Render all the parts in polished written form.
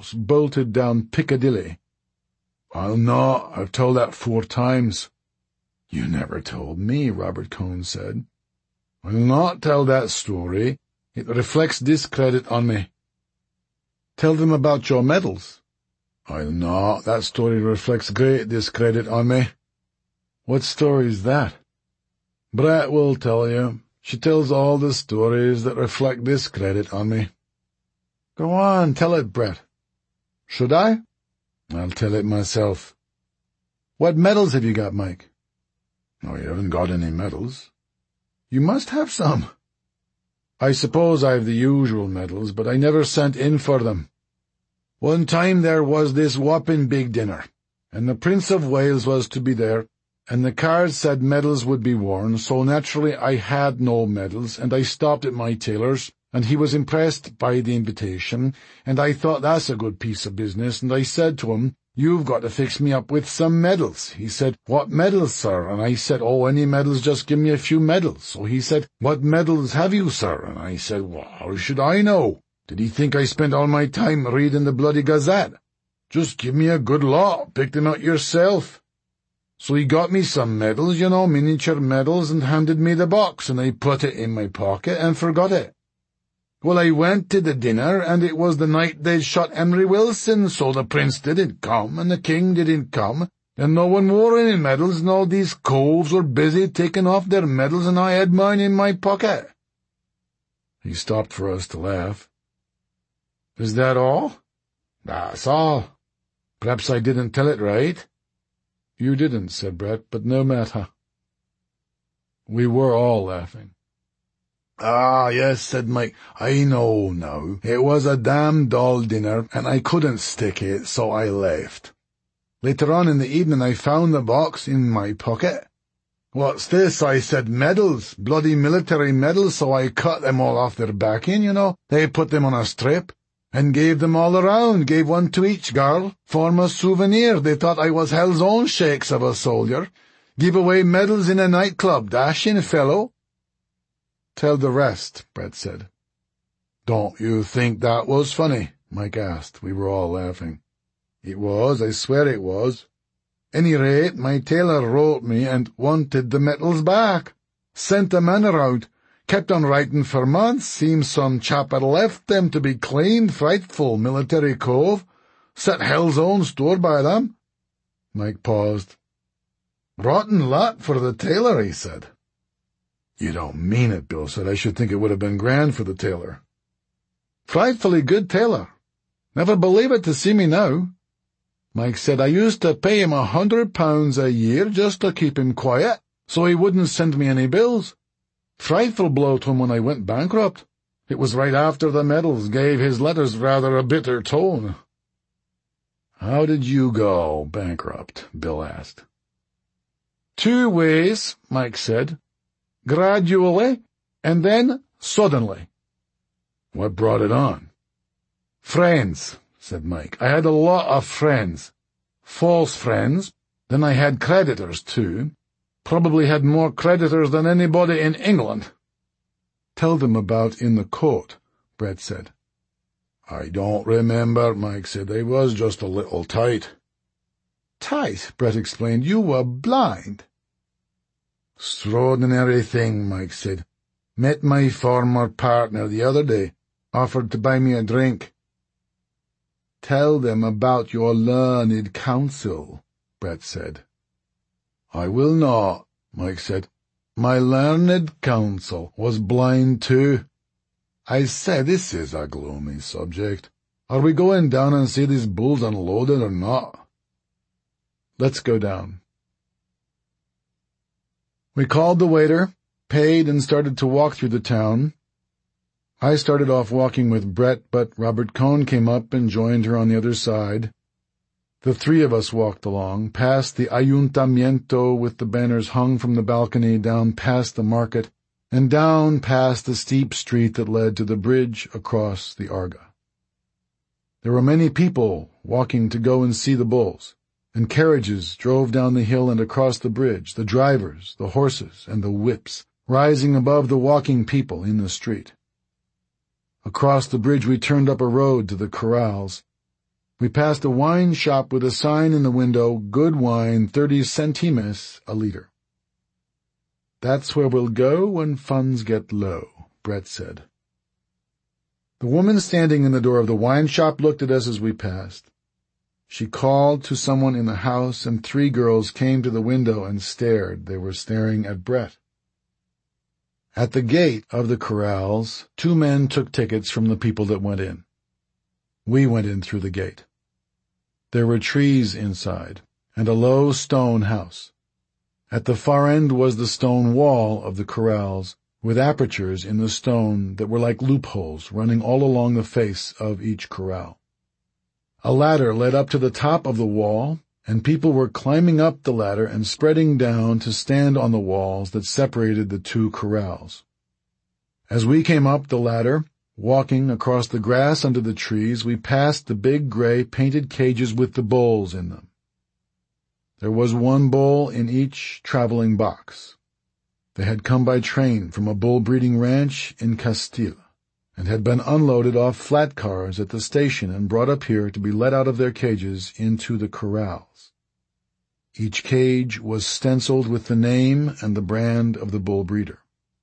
medals bolted down Piccadilly. I'll not. I've told that 4 times. You never told me, Robert Cohn said. I'll not tell that story. It reflects discredit on me. Tell them about your medals. I'll not. That story reflects great discredit on me. What story's that? Brett will tell you. She tells all the stories that reflect discredit on me. Go on, tell it, Brett. Should I? I'll tell it myself. What medals have you got, Mike? Oh, you haven't got any medals. You must have some. I suppose I've the usual medals, but I never sent in for them. One time there was this whopping big dinner, and the Prince of Wales was to be there, and the cards said medals would be worn, so naturally I had no medals, and I stopped at my tailor's, and he was impressed by the invitation, and I thought that's a good piece of business, and I said to him, "You've got to fix me up with some medals." He said, "What medals, sir?" And I said, "Oh, any medals, just give me a few medals." So he said, "What medals have you, sir?" And I said, "Well, how should I know? Did he think I spent all my time reading the bloody Gazette? Just give me a good lot, pick them out yourself." So he got me some medals, miniature medals, and handed me the box, and I put it in my pocket and forgot it. Well, I went to the dinner, and it was the night they'd shot Emery Wilson, so the prince didn't come, and the king didn't come, and no one wore any medals, and all these coves were busy taking off their medals, and I had mine in my pocket. He stopped for us to laugh. Is that all? That's all. Perhaps I didn't tell it right. You didn't, said Brett, but no matter. We were all laughing. Ah, yes, said Mike. I know now. It was a damn dull dinner, and I couldn't stick it, so I left. Later on in the evening I found the box in my pocket. What's this? I said, medals, bloody military medals, so I cut them all off their backing, They put them on a strip, and gave them all around, gave one to each girl, form a souvenir. They thought I was hell's own shakes of a soldier. Give away medals in a nightclub, dashing fellow. Tell the rest, Brett said. Don't you think that was funny? Mike asked. We were all laughing. It was, I swear it was. Any rate, my tailor wrote me and wanted the medals back. Sent the man around. Kept on writing for months. Seems some chap had left them to be cleaned. Frightful military cove. Set hell's own store by them. Mike paused. Rotten lot for the tailor, he said. You don't mean it, Bill said. I should think it would have been grand for the tailor. Frightfully good tailor. Never believe it to see me now. Mike said I used to pay him £100 a year just to keep him quiet, so he wouldn't send me any bills. Frightful blow to him when I went bankrupt. It was right after the medals gave his letters rather a bitter tone. How did you go bankrupt? Bill asked. 2 ways, Mike said. Gradually, and then suddenly. What brought it on? Friends, said Mike. I had a lot of friends. False friends. Then I had creditors, too. Probably had more creditors than anybody in England. Tell them about in the court, Brett said. I don't remember, Mike said. I was just a little tight. Tight, Brett explained. You were blind. Extraordinary thing, Mike said. Met my former partner the other day. Offered to buy me a drink. Tell them about your learned counsel, Brett said. I will not, Mike said. My learned counsel was blind too. I said, this is a gloomy subject. Are we going down and see these bulls unloaded or not? Let's go down. We called the waiter, paid, and started to walk through the town. I started off walking with Brett, but Robert Cohn came up and joined her on the other side. The 3 of us walked along, past the Ayuntamiento with the banners hung from the balcony, down past the market, and down past the steep street that led to the bridge across the Arga. There were many people walking to go and see the bulls, and carriages drove down the hill and across the bridge, the drivers, the horses, and the whips, rising above the walking people in the street. Across the bridge we turned up a road to the corrals. We passed a wine shop with a sign in the window, "Good wine, 30 centimes a liter." "That's where we'll go when funds get low," Brett said. The woman standing in the door of the wine shop looked at us as we passed. She called to someone in the house, and 3 girls came to the window and stared. They were staring at Brett. At the gate of the corrals, 2 men took tickets from the people that went in. We went in through the gate. There were trees inside, and a low stone house. At the far end was the stone wall of the corrals, with apertures in the stone that were like loopholes running all along the face of each corral. A ladder led up to the top of the wall, and people were climbing up the ladder and spreading down to stand on the walls that separated the 2 corrals. As we came up the ladder, walking across the grass under the trees, we passed the big gray painted cages with the bulls in them. There was 1 bull in each traveling box. They had come by train from a bull-breeding ranch in Castile, and had been unloaded off flat cars at the station and brought up here to be let out of their cages into the corrals. Each cage was stenciled with the name and the brand of the bull breeder.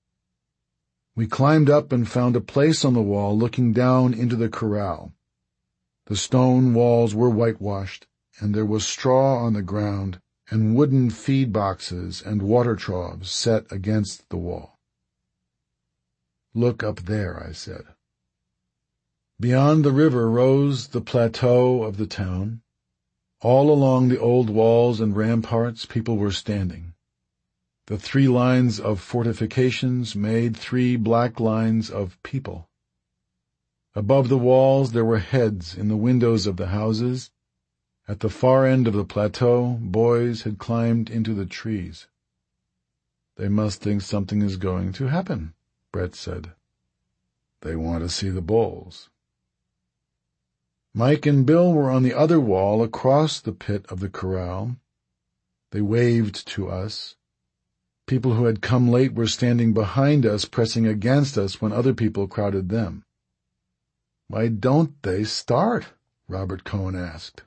We climbed up and found a place on the wall looking down into the corral. The stone walls were whitewashed, and there was straw on the ground and wooden feed boxes and water troughs set against the wall. "Look up there," I said. Beyond the river rose the plateau of the town. All along the old walls and ramparts people were standing. The 3 lines of fortifications made 3 black lines of people. Above the walls there were heads in the windows of the houses. At the far end of the plateau, boys had climbed into the trees. "They must think something is going to happen," Brett said. "They want to see the bulls." Mike and Bill were on the other wall across the pit of the corral. They waved to us. People who had come late were standing behind us, pressing against us when other people crowded them. "Why don't they start?" Robert Cohen asked.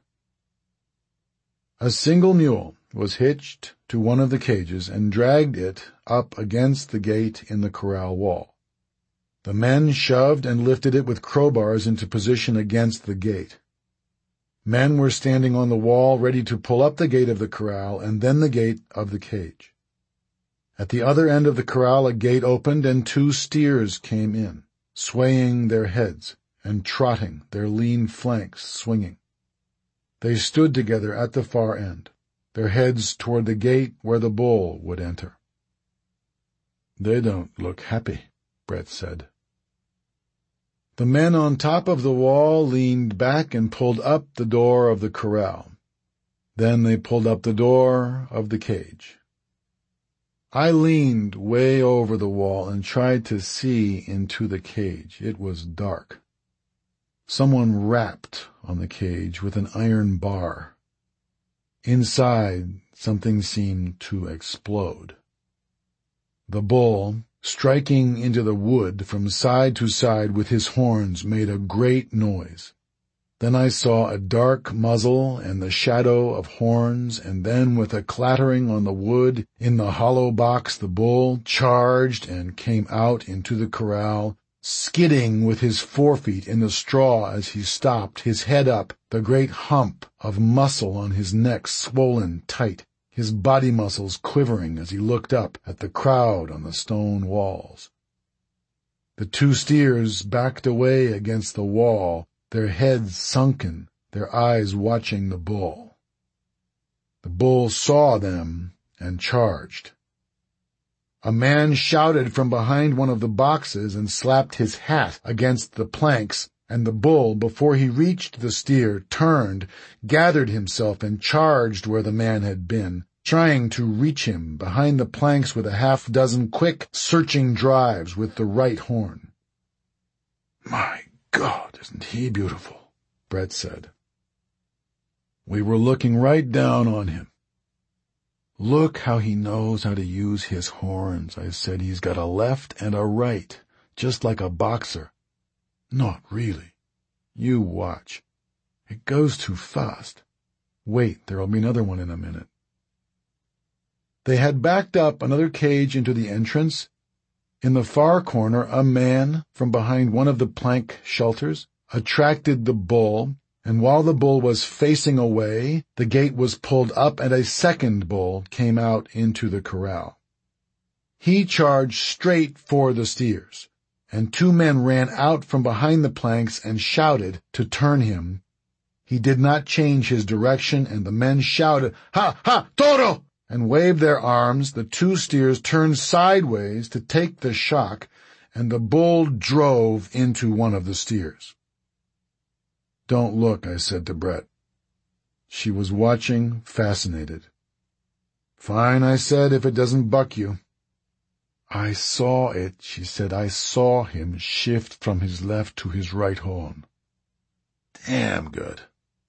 A single mule was hitched to one of the cages and dragged it up against the gate in the corral wall. The men shoved and lifted it with crowbars into position against the gate. Men were standing on the wall ready to pull up the gate of the corral and then the gate of the cage. At the other end of the corral a gate opened and 2 steers came in, swaying their heads and trotting, their lean flanks swinging. They stood together at the far end, their heads toward the gate where the bull would enter. "They don't look happy," Brett said. The men on top of the wall leaned back and pulled up the door of the corral. Then they pulled up the door of the cage. I leaned way over the wall and tried to see into the cage. It was dark. Someone rapped on the cage with an iron bar. Inside, something seemed to explode. The bull, striking into the wood from side to side with his horns, made a great noise. Then I saw a dark muzzle and the shadow of horns, and then with a clattering on the wood in the hollow box the bull charged and came out into the corral, skidding with his forefeet in the straw as he stopped, his head up, the great hump of muscle on his neck swollen tight, his body muscles quivering as he looked up at the crowd on the stone walls. The 2 steers backed away against the wall, their heads sunken, their eyes watching the bull. The bull saw them and charged. A man shouted from behind one of the boxes and slapped his hat against the planks, and the bull, before he reached the steer, turned, gathered himself, and charged where the man had been, trying to reach him behind the planks with a half-dozen quick, searching drives with the right horn. "My God, isn't he beautiful?" Brett said. We were looking right down on him. "Look how he knows how to use his horns," I said. "He's got a left and a right, just like a boxer." "Not really. You watch." It goes too fast. Wait, there'll be another one in a minute. They had backed up another cage into the entrance. In the far corner, a man, from behind one of the plank shelters, attracted the bull, and while the bull was facing away, the gate was pulled up and a second bull came out into the corral. He charged straight for the steers, and 2 men ran out from behind the planks and shouted to turn him. He did not change his direction, and the men shouted, "Ha, ha, toro!" and waved their arms. The 2 steers turned sideways to take the shock, and the bull drove into one of the steers. "Don't look," I said to Brett. She was watching, fascinated. "Fine," I said, "if it doesn't buck you." "I saw it," she said. "I saw him shift from his left to his right horn. Damn good."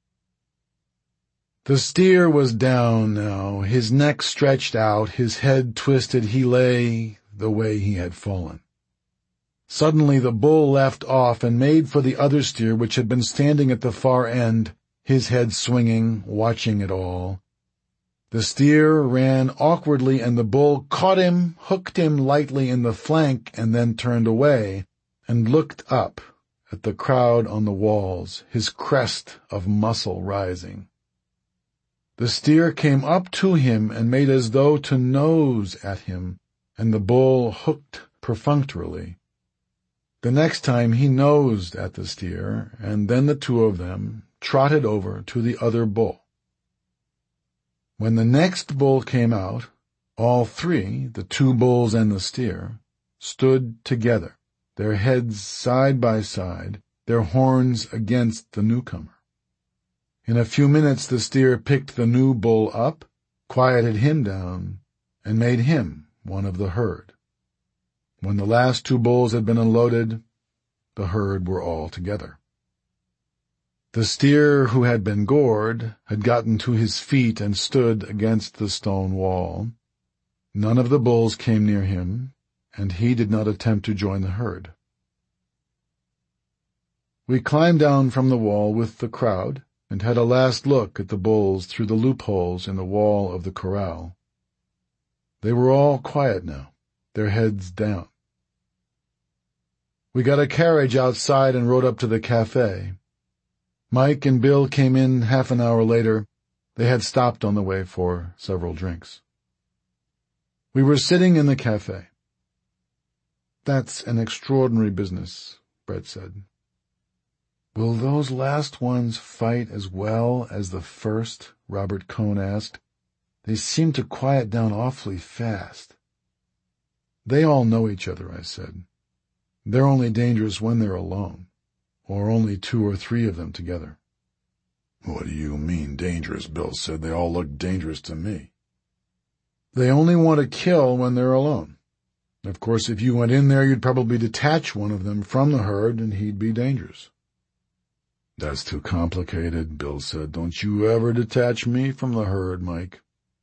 The steer was down now, his neck stretched out, his head twisted. He lay the way he had fallen. Suddenly the bull left off and made for the other steer, which had been standing at the far end, his head swinging, watching it all. The steer ran awkwardly, and the bull caught him, hooked him lightly in the flank, and then turned away and looked up at the crowd on the walls, his crest of muscle rising. The steer came up to him and made as though to nose at him, and the bull hooked perfunctorily. The next time he nosed at the steer, and then the 2 of them trotted over to the other bull. When the next bull came out, all 3, the 2 bulls and the steer, stood together, their heads side by side, their horns against the newcomer. In a few minutes the steer picked the new bull up, quieted him down, and made him one of the herd. When the last 2 bulls had been unloaded, the herd were all together. The steer who had been gored had gotten to his feet and stood against the stone wall. None of the bulls came near him, and he did not attempt to join the herd. We climbed down from the wall with the crowd and had a last look at the bulls through the loopholes in the wall of the corral. They were all quiet now, their heads down. We got a carriage outside and rode up to the cafe. Mike and Bill came in half an hour later. They had stopped on the way for several drinks. We were sitting in the cafe. "That's an extraordinary business," Brett said. "Will those last ones fight as well as the first?" Robert Cohn asked. "They seem to quiet down awfully fast." "They all know each other," I said. "They're only dangerous when they're alone, or only 2 or 3 of them together." "What do you mean, dangerous?" Bill said. "They all look dangerous to me." "They only want to kill when they're alone. Of course, if you went in there, you'd probably detach one of them from the herd, and he'd be dangerous." "That's too complicated," Bill said. "Don't you ever detach me from the herd, Mike."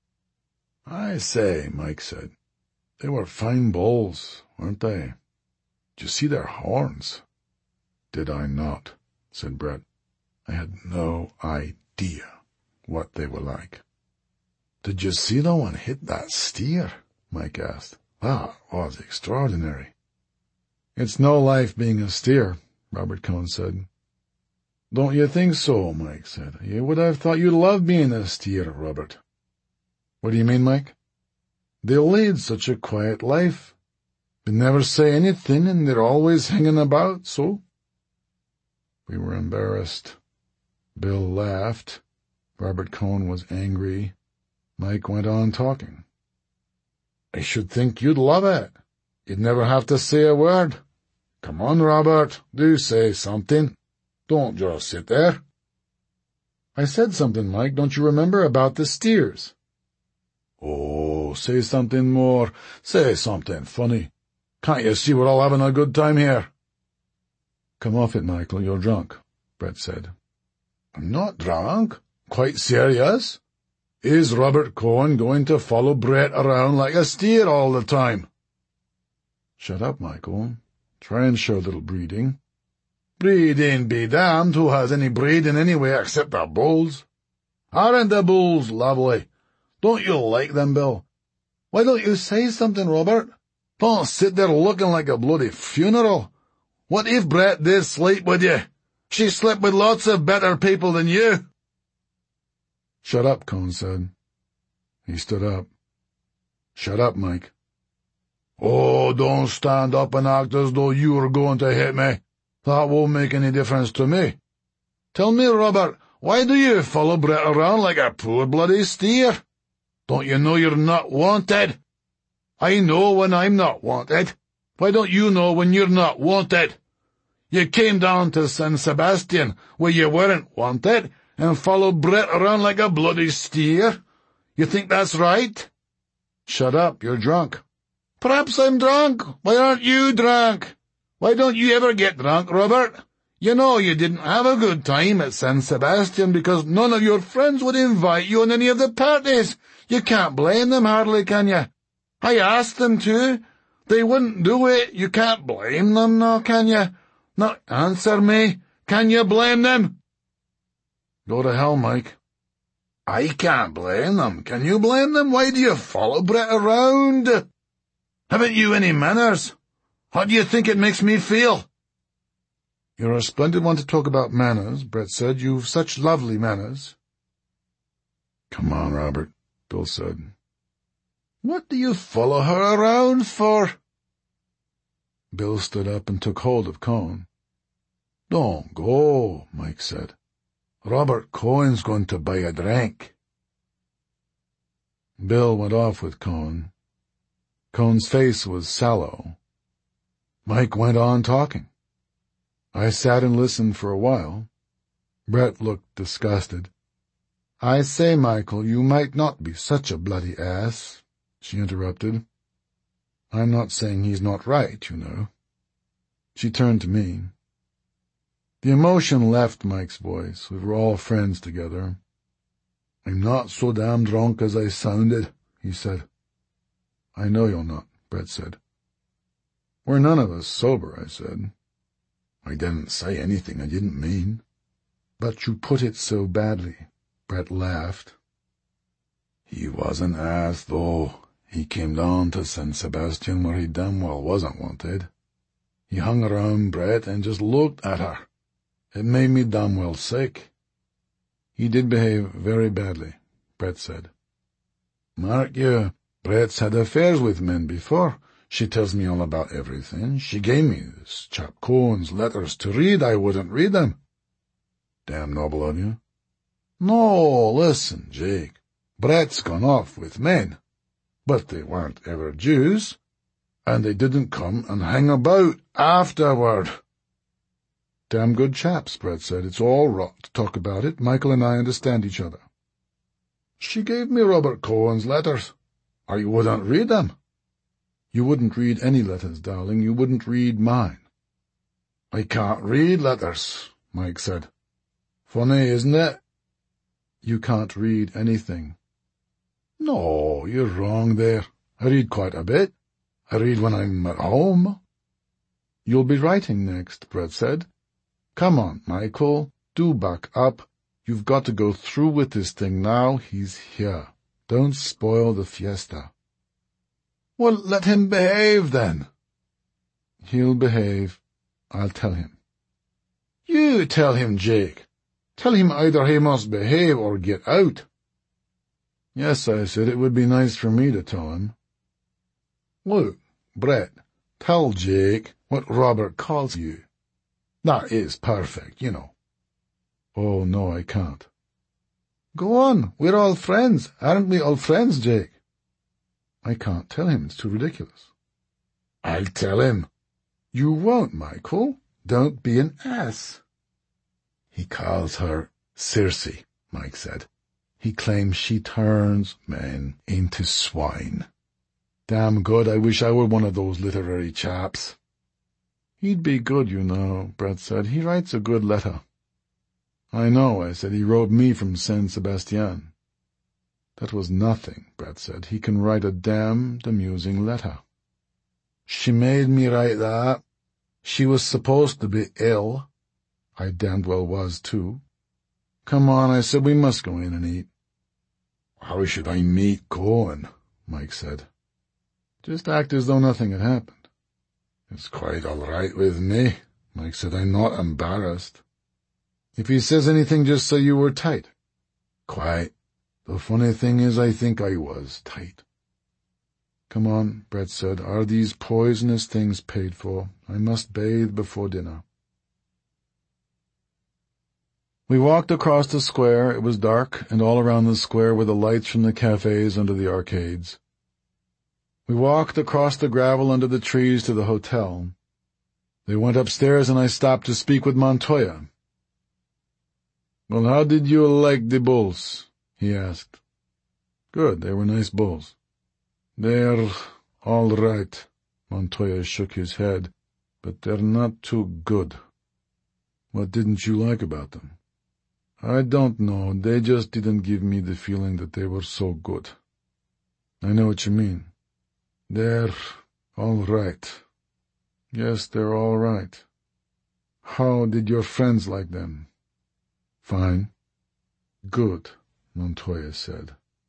"I say," Mike said, "they were fine bulls, weren't they? Did you see their horns?" "Did I not?" said Brett. "I had no idea what they were like." "Did you see the one hit that steer?" Mike asked. "That was extraordinary." "It's no life being a steer," Robert Cohn said. "Don't you think so?" Mike said. "You would have thought you'd love being a steer, Robert." "What do you mean, Mike?" "They lead such a quiet life. They never say anything, and they're always hanging about, so." We were embarrassed. Bill laughed. Robert Cohn was angry. Mike went on talking. "I should think you'd love it. You'd never have to say a word. Come on, Robert, do say something. Don't just sit there." "I said something, Mike, don't you remember, about the steers?" "Oh, say something more. Say something funny. Can't you see we're all having a good time here?" "Come off it, Michael, you're drunk," Brett said. "I'm not drunk. Quite serious. Is Robert Cohn going to follow Brett around like a steer all the time?" "Shut up, Michael. Try and show a little breeding." Breeding be damned, who has any breeding anyway except the bulls? Aren't the bulls lovely? Don't you like them, Bill? Why don't you say something, Robert? Don't sit there looking like a bloody funeral. What if Brett did sleep with you? She slept with lots of better people than you. Shut up, Cone said. He stood up. Shut up, Mike. Oh, don't stand up and act as though you were going to hit me. That won't make any difference to me. Tell me, Robert, why do you follow Brett around like a poor bloody steer? Don't you know you're not wanted? I know when I'm not wanted. Why don't you know when you're not wanted? You came down to San Sebastian, where you weren't wanted, and followed Brett around like a bloody steer. You think that's right? Shut up, you're drunk. Perhaps I'm drunk. Why aren't you drunk? Why don't you ever get drunk, Robert? You know you didn't have a good time at San Sebastian because none of your friends would invite you on any of the parties. You can't blame them hardly, can you? I asked them to. They wouldn't do it. You can't blame them now, can you? Now, answer me. Can you blame them? Go to hell, Mike. I can't blame them. Can you blame them? Why do you follow Brett around? Haven't you any manners? How do you think it makes me feel? You're a splendid one to talk about manners, Brett said. You've such lovely manners. Come on, Robert, Bill said. What do you follow her around for? Bill stood up and took hold of Cone. Don't go, Mike said. Robert Cohen's going to buy a drink. Bill went off with Cone. Cone's face was sallow. Mike went on talking. I sat and listened for a while. Brett looked disgusted. I say, Michael, you might not be such a bloody ass, she interrupted. I'm not saying he's not right, you know. She turned to me. The emotion left Mike's voice. We were all friends together. I'm not so damn drunk as I sounded, he said. I know you're not, Brett said. We're none of us sober, I said. I didn't say anything I didn't mean. But you put it so badly, Brett laughed. He was an ass, though. He came down to San Sebastian where he damn well wasn't wanted. He hung around Brett and just looked at her. It made me damn well sick. He did behave very badly, Brett said. Mark you, Brett's had affairs with men before. She tells me all about everything. She gave me this chap Cohen's letters to read. I wouldn't read them. Damn noble of you. No, listen, Jake. Brett's gone off with men. But they weren't ever Jews. And they didn't come and hang about afterward. Damn good chaps, Brett said. It's all rot to talk about it. Michael and I understand each other. She gave me Robert Cohen's letters. I wouldn't read them. You wouldn't read any letters, darling. You wouldn't read mine. I can't read letters, Mike said. Funny, isn't it? You can't read anything. No, you're wrong there. I read quite a bit. I read when I'm at home. You'll be writing next, Brett said. Come on, Michael. Do back up. You've got to go through with this thing now. He's here. Don't spoil the fiesta. Well, let him behave, then. He'll behave. I'll tell him. You tell him, Jake. Tell him either he must behave or get out. Yes, I said, it would be nice for me to tell him. Look, Brett, tell Jake what Robert calls you. That is perfect, you know. Oh, no, I can't. Go on, we're all friends. Aren't we all friends, Jake? I can't tell him, it's too ridiculous. I'll tell him. You won't, Michael. Don't be an ass. He calls her Circe, Mike said. He claims she turns men into swine. Damn good, I wish I were one of those literary chaps. He'd be good, you know, Brett said. He writes a good letter. I know, I said. He wrote me from San Sebastian. That was nothing, Brett said. He can write a damned amusing letter. She made me write that. She was supposed to be ill. I damned well was, too. Come on, I said, we must go in and eat. How should I meet Cohen? Mike said. Just act as though nothing had happened. It's quite all right with me, Mike said. I'm not embarrassed. If he says anything, just say you were tight. Quite. The funny thing is, I think I was tight. Come on, Brett said. Are these poisonous things paid for? I must bathe before dinner. We walked across the square. It was dark, and all around the square were the lights from the cafes under the arcades. We walked across the gravel under the trees to the hotel. They went upstairs, and I stopped to speak with Montoya. Well, how did you like the bulls? He asked. Good, they were nice bulls. They're all right. Montoya shook his head, but they're not too good. What didn't you like about them? I don't know. They just didn't give me the feeling that they were so good. I know what you mean. They're all right. Yes, they're all right. How did your friends like them? Fine. Good, Montoya said.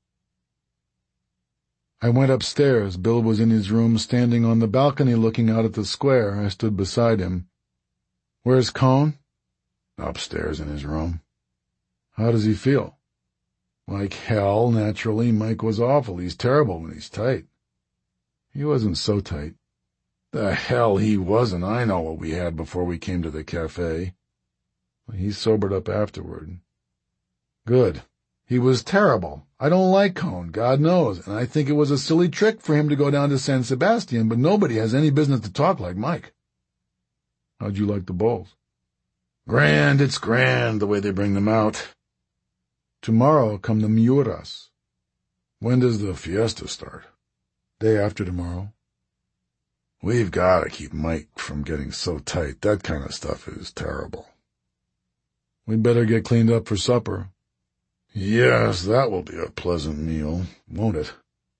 I went upstairs. Bill was in his room, standing on the balcony looking out at the square. I stood beside him. Where's Cohn? Upstairs in his room. How does he feel? Like hell, naturally. Mike was awful. He's terrible when he's tight. He wasn't so tight. The hell he wasn't. I know what we had before we came to the cafe. He sobered up afterward. Good. He was terrible. I don't like Cohn, God knows, and I think it was a silly trick for him to go down to San Sebastian, but nobody has any business to talk like Mike. How'd you like the bowls? Grand, it's grand, the way they bring them out. Tomorrow come the Miuras. When does the fiesta start? Day after tomorrow. We've got to keep Mike from getting so tight. That kind of stuff is terrible. We'd better get cleaned up for supper. Yes, that will be a pleasant meal, won't it?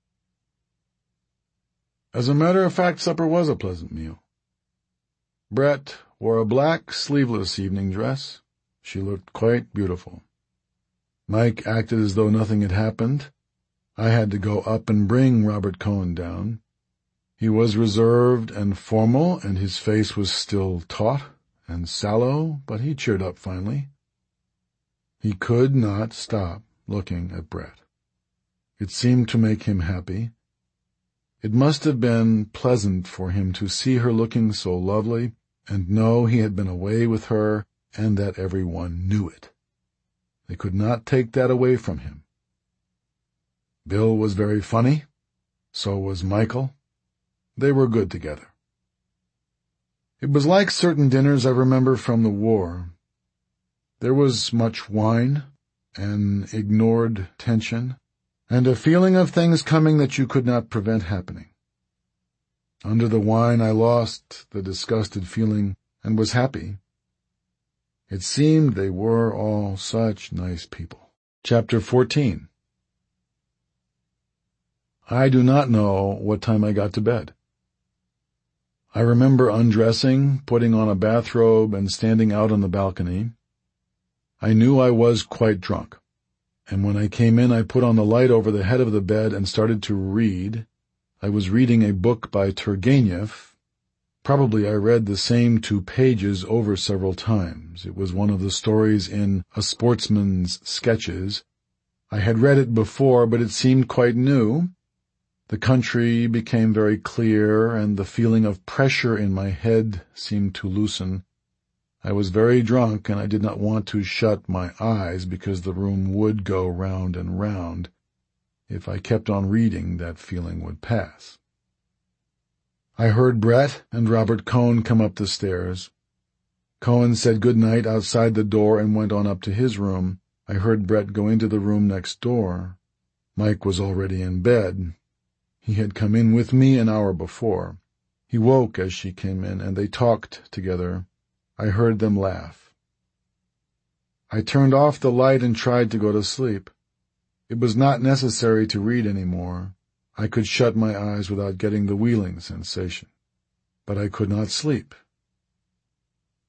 As a matter of fact, supper was a pleasant meal. Brett wore a black, sleeveless evening dress. She looked quite beautiful. Mike acted as though nothing had happened. I had to go up and bring Robert Cohen down. He was reserved and formal, and his face was still taut and sallow, but he cheered up finally. He could not stop looking at Brett. It seemed to make him happy. It must have been pleasant for him to see her looking so lovely and know he had been away with her and that everyone knew it. They could not take that away from him. Bill was very funny. So was Michael. They were good together. It was like certain dinners I remember from the war. There was much wine, an ignored tension, and a feeling of things coming that you could not prevent happening. Under the wine I lost the disgusted feeling and was happy. It seemed they were all such nice people. Chapter 14. I do not know what time I got to bed. I remember undressing, putting on a bathrobe, and standing out on the balcony. I knew I was quite drunk, and when I came in I put on the light over the head of the bed and started to read. I was reading a book by Turgenev. Probably I read the same 2 pages over several times. It was one of the stories in A Sportsman's Sketches. I had read it before, but it seemed quite new. The country became very clear, and the feeling of pressure in my head seemed to loosen. I was very drunk, and I did not want to shut my eyes because the room would go round and round. If I kept on reading, that feeling would pass. I heard Brett and Robert Cohen come up the stairs. Cohen said good night outside the door and went on up to his room. I heard Brett go into the room next door. Mike was already in bed. He had come in with me an hour before. He woke as she came in, and they talked together. I heard them laugh. I turned off the light and tried to go to sleep. It was not necessary to read any more. I could shut my eyes without getting the wheeling sensation. But I could not sleep.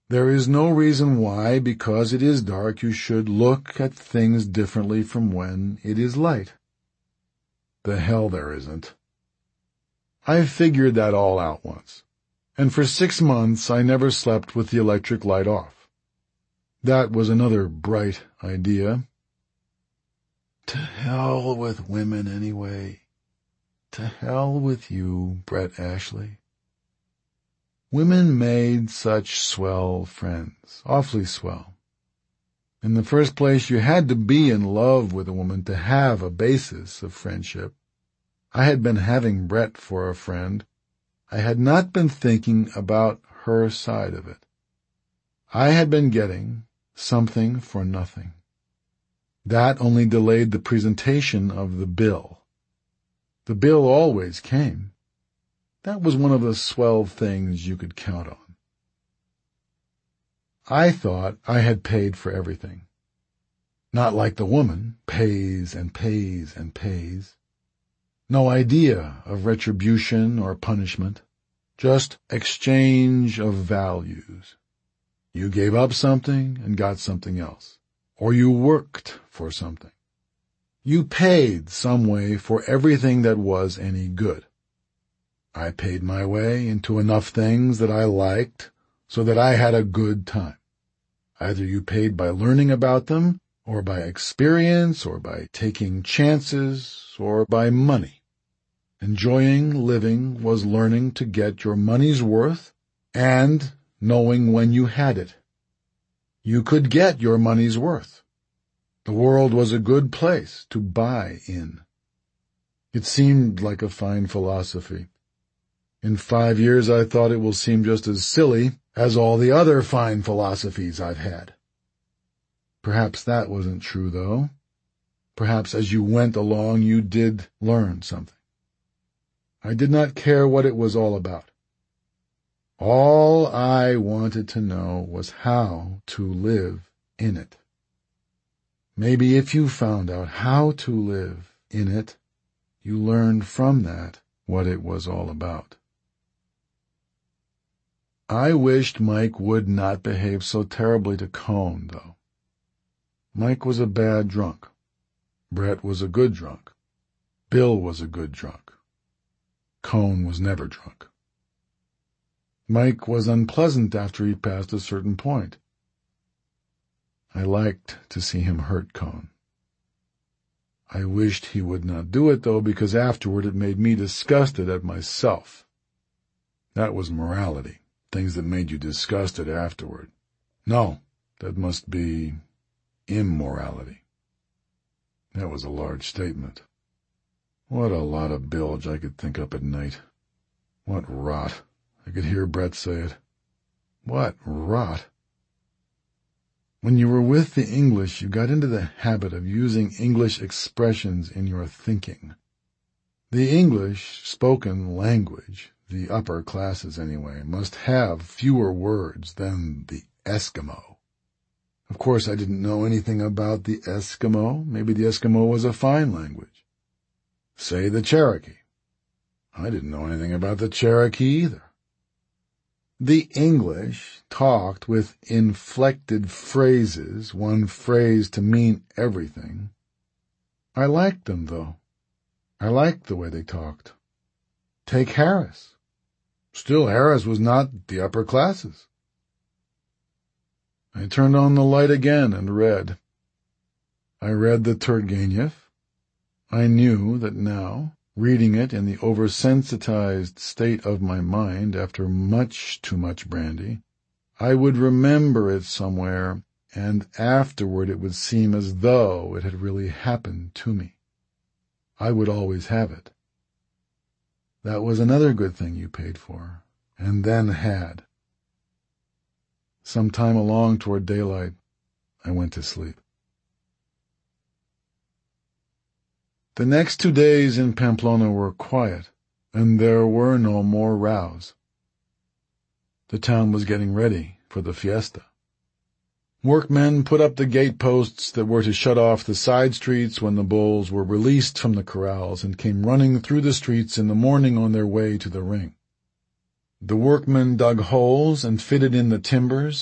There is no reason why, because it is dark, you should look at things differently from when it is light. The hell there isn't. I figured that all out once, and for 6 months I never slept with the electric light off. That was another bright idea. To hell with women anyway. To hell with you, Brett Ashley. Women made such swell friends, awfully swell. In the first place, you had to be in love with a woman to have a basis of friendship. I had been having Brett for a friend. I had not been thinking about her side of it. I had been getting something for nothing. That only delayed the presentation of the bill. The bill always came. That was one of the swell things you could count on. I thought I had paid for everything. Not like the woman, pays and pays and pays. No idea of retribution or punishment, just exchange of values. You gave up something and got something else, or you worked for something. You paid some way for everything that was any good. I paid my way into enough things that I liked so that I had a good time. Either you paid by learning about them, or by experience, or by taking chances, or by money. Enjoying living was learning to get your money's worth and knowing when you had it. You could get your money's worth. The world was a good place to buy in. It seemed like a fine philosophy. In 5 years I thought it will seem just as silly as all the other fine philosophies I've had. Perhaps that wasn't true, though. Perhaps as you went along you did learn something. I did not care what it was all about. All I wanted to know was how to live in it. Maybe if you found out how to live in it, you learned from that what it was all about. I wished Mike would not behave so terribly to Cone, though. Mike was a bad drunk. Brett was a good drunk. Bill was a good drunk. Cone was never drunk. Mike was unpleasant after he passed a certain point. I liked to see him hurt Cone. I wished he would not do it, though, because afterward it made me disgusted at myself. That was morality. Things that made you disgusted afterward. No, that must be immorality. That was a large statement. What a lot of bilge I could think up at night. What rot. I could hear Brett say it. What rot. When you were with the English, you got into the habit of using English expressions in your thinking. The English spoken language, the upper classes anyway, must have fewer words than the Eskimo. Of course, I didn't know anything about the Eskimo. Maybe the Eskimo was a fine language. Say the Cherokee. I didn't know anything about the Cherokee either. The English talked with inflected phrases, one phrase to mean everything. I liked them, though. I liked the way they talked. Take Harris. Still, Harris was not the upper classes. I turned on the light again and read. I read the Turgenev. I knew that now, reading it in the oversensitized state of my mind after much too much brandy, I would remember it somewhere, and afterward it would seem as though it had really happened to me. I would always have it. That was another good thing you paid for, and then had. Some time along toward daylight, I went to sleep. The next 2 days in Pamplona were quiet, and there were no more rows. The town was getting ready for the fiesta. Workmen put up the gateposts that were to shut off the side streets when the bulls were released from the corrals and came running through the streets in the morning on their way to the ring. The workmen dug holes and fitted in the timbers,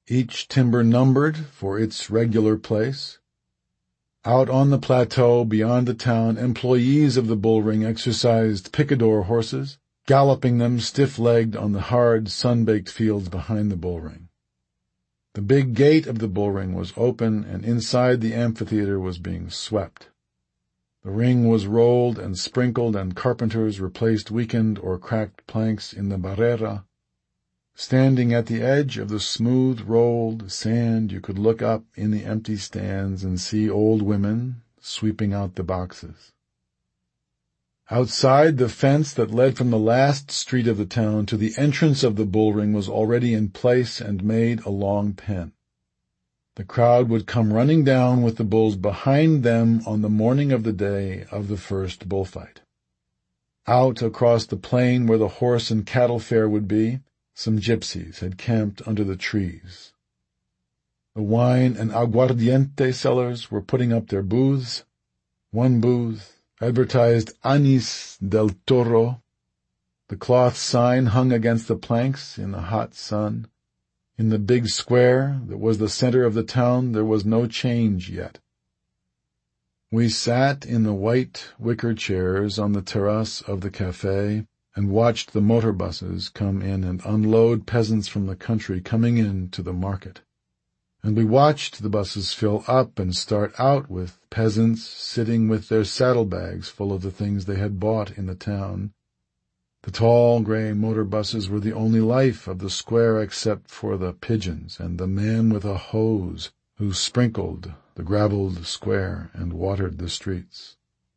each timber numbered for its regular place. Out on the plateau beyond the town, employees of the bullring exercised picador horses, galloping them stiff-legged on the hard, sun-baked fields behind the bullring. The big gate of the bullring was open, and inside the amphitheater was being swept. The ring was rolled and sprinkled, and carpenters replaced weakened or cracked planks in the barrera. Standing at the edge of the smooth-rolled sand, you could look up in the empty stands and see old women sweeping out the boxes. Outside, the fence that led from the last street of the town to the entrance of the bullring was already in place and made a long pen. The crowd would come running down with the bulls behind them on the morning of the day of the first bullfight. Out across the plain where the horse and cattle fair would be, some gypsies had camped under the trees. The wine and aguardiente sellers were putting up their booths. One booth advertised Anis del Toro. The cloth sign hung against the planks in the hot sun. In the big square that was the center of the town there was no change yet. We sat in the white wicker chairs on the terrace of the café and watched the motor buses come in and unload peasants from the country coming in to the market. And we watched the buses fill up and start out with peasants sitting with their saddlebags full of the things they had bought in the town. The tall grey motor buses were the only life of the square except for the pigeons and the man with a hose who sprinkled the gravelled square and watered the streets.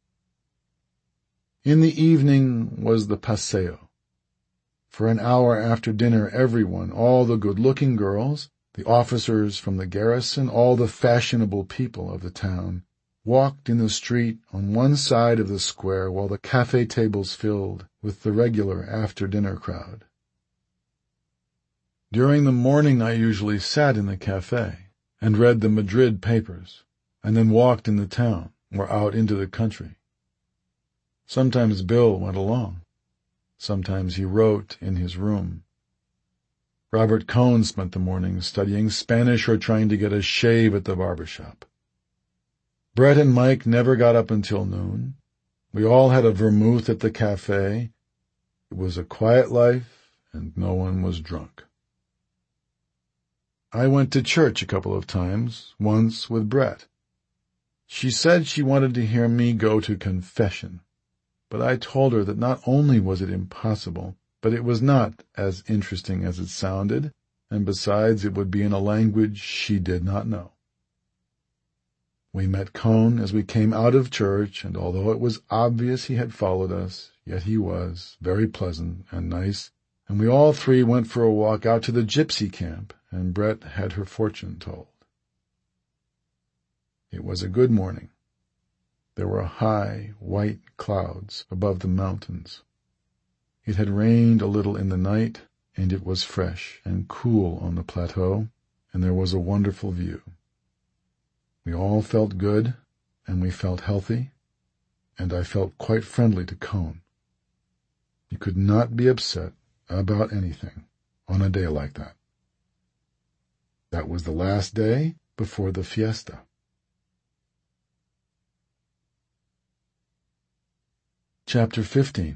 In the evening was the paseo. For an hour after dinner everyone, all the good-looking girls, the officers from the garrison, all the fashionable people of the town, walked in the street on one side of the square while the café tables filled with the regular after-dinner crowd. During the morning I usually sat in the café and read the Madrid papers, and then walked in the town or out into the country. Sometimes Bill went along. Sometimes he wrote in his room. Robert Cohn spent the morning studying Spanish or trying to get a shave at the barber shop. Brett and Mike never got up until noon. We all had a vermouth at the café. It was a quiet life, and no one was drunk. I went to church a couple of times, once with Brett. She said she wanted to hear me go to confession, but I told her that not only was it impossible, but it was not as interesting as it sounded, and besides it would be in a language she did not know. We met Cohn as we came out of church, and although it was obvious he had followed us, yet he was very pleasant and nice, and we all three went for a walk out to the gypsy camp, and Brett had her fortune told. It was a good morning. There were high, white clouds above the mountains. It had rained a little in the night, and it was fresh and cool on the plateau, and there was a wonderful view. We all felt good, and we felt healthy, and I felt quite friendly to Cohn. You could not be upset about anything on a day like that. That was the last day before the fiesta. Chapter 15.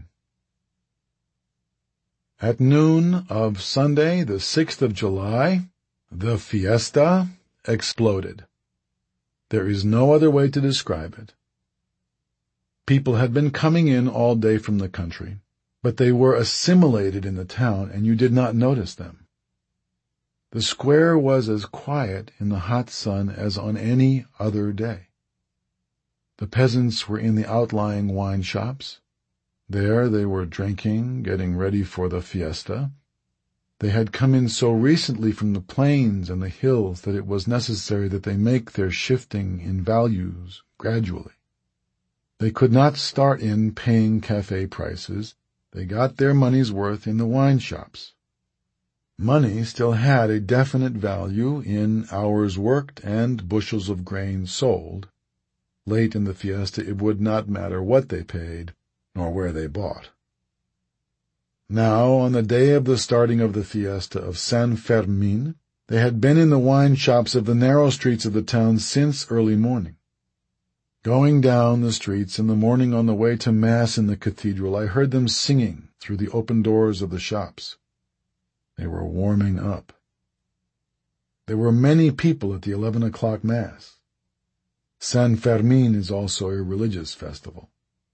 At noon of Sunday, the 6th of July, the fiesta exploded. There is no other way to describe it. People had been coming in all day from the country, but they were assimilated in the town, and you did not notice them. The square was as quiet in the hot sun as on any other day. The peasants were in the outlying wine shops. There they were drinking, getting ready for the fiesta. They had come in so recently from the plains and the hills that it was necessary that they make their shifting in values gradually. They could not start in paying café prices. They got their money's worth in the wine shops. Money still had a definite value in hours worked and bushels of grain sold. Late in the fiesta it would not matter what they paid, nor where they bought. Now, on the day of the starting of the fiesta of San Fermin, They had been in the wine shops of the narrow streets of the town since early morning. Going down the streets in the morning on the way to Mass in the cathedral, I heard them singing through the open doors of the shops. They were warming up. There were many people at the 11 o'clock Mass. San Fermin is also a religious festival.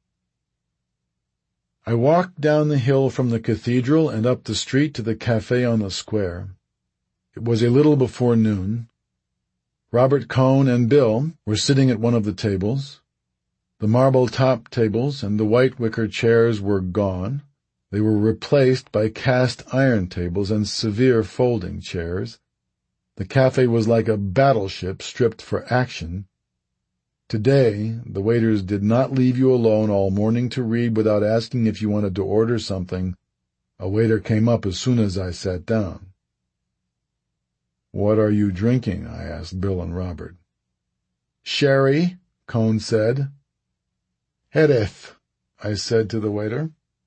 I walked down the hill from the cathedral and up the street to the café on the square. It was a little before noon. Robert Cohn and Bill were sitting at one of the tables. The marble-top tables and the white wicker chairs were gone. They were replaced by cast-iron tables and severe folding chairs. The café was like a battleship stripped for action. Today, the waiters did not leave you alone all morning to read without asking if you wanted to order something. A waiter came up as soon as I sat down. "What are you drinking?" I asked Bill and Robert. "Sherry," Cohn said. "Jerez," I said to the waiter.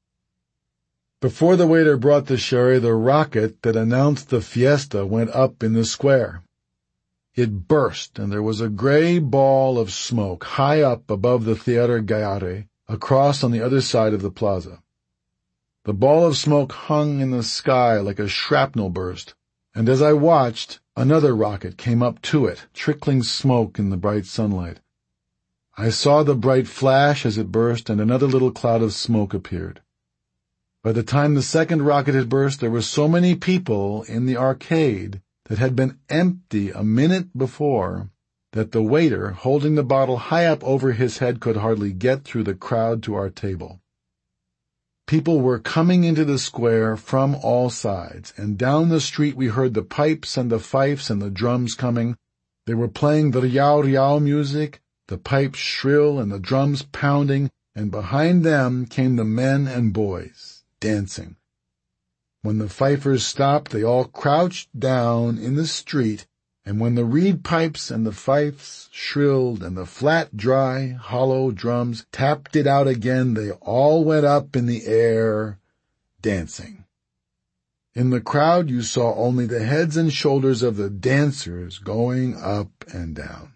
Before the waiter brought the sherry, the rocket that announced the fiesta went up in the square. It burst, and there was a gray ball of smoke high up above the Theatre Gayarre, across on the other side of the plaza. The ball of smoke hung in the sky like a shrapnel burst, and as I watched, another rocket came up to it, trickling smoke in the bright sunlight. I saw the bright flash as it burst, and another little cloud of smoke appeared. By the time the second rocket had burst, there were so many people in the arcade that had been empty a minute before that the waiter, holding the bottle high up over his head, could hardly get through the crowd to our table. People were coming into the square from all sides, and down the street we heard the pipes and the fifes and the drums coming. They were playing the riao-riao music, the pipes shrill and the drums pounding, and behind them came the men and boys, dancing. When the fifers stopped, they all crouched down in the street, and when the reed pipes and the fifes shrilled and the flat, dry, hollow drums tapped it out again, they all went up in the air, dancing. In the crowd you saw only the heads and shoulders of the dancers going up and down.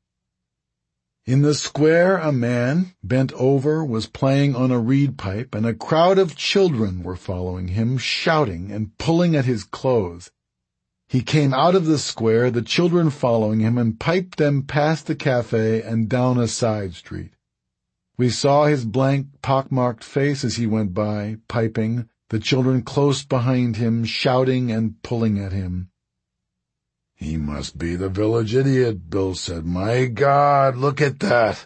In the square a man, bent over, was playing on a reed pipe, and a crowd of children were following him, shouting and pulling at his clothes. He came out of the square, the children following him, and piped them past the café and down a side street. We saw his blank, pockmarked face as he went by, piping, the children close behind him, shouting and pulling at him. "He must be the village idiot," Bill said. "My God, look at that!"